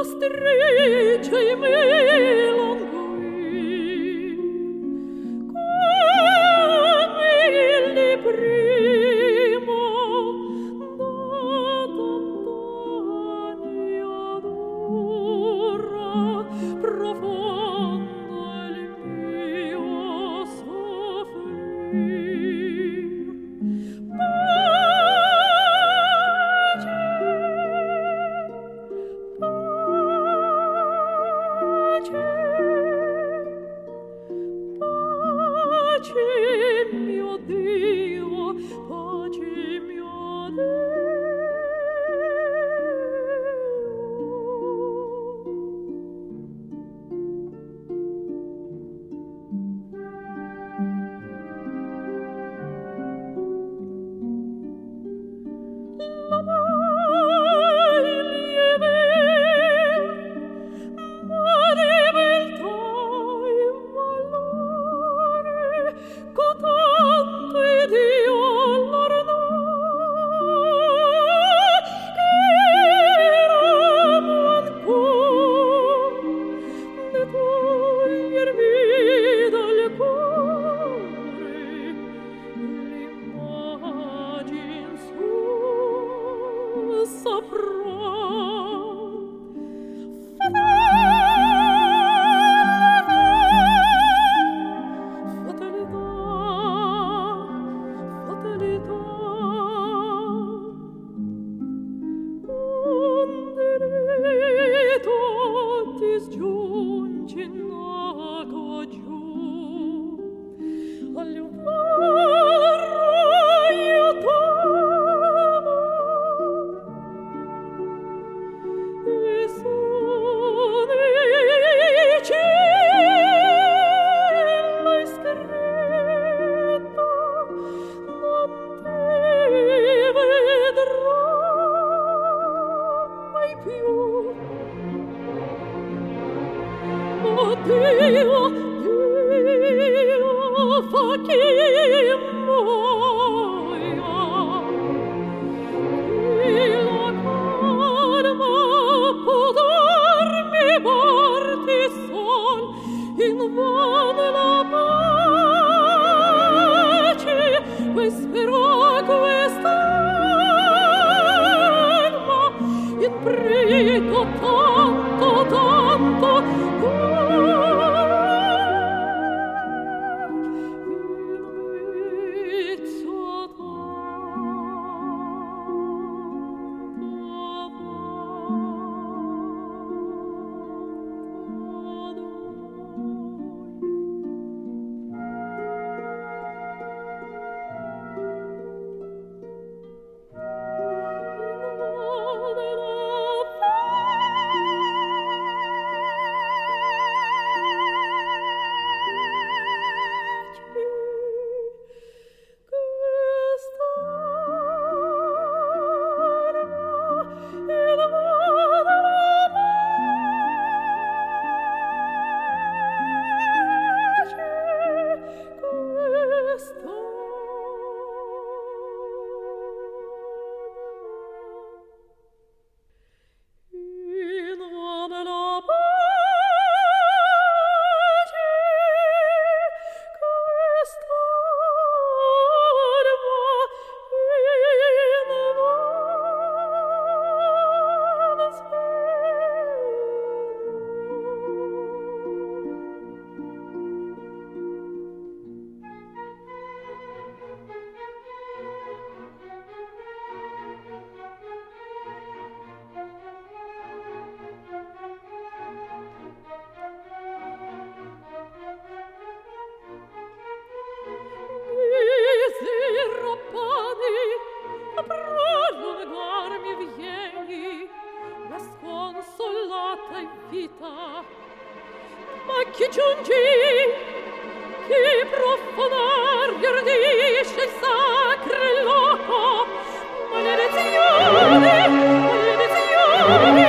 ostrice i melongui, come il di primo da tant'anni ad ora profondo il mio soffrir. Pace mio Dio, pace mio Dio. La mai lieve, ma di beltà e valore, cotanto Dio all'ornare, che eramo ancor ne togliervi dal cuore l'immagin sua saprà. Dio, fa chi muoia, la calma potermi porti sol, in vano la pace, spero quest'anima, in prego tanto, tanto, ma chi giungi, chi profanar gradisce il sacro loco, maledizione, maledizione.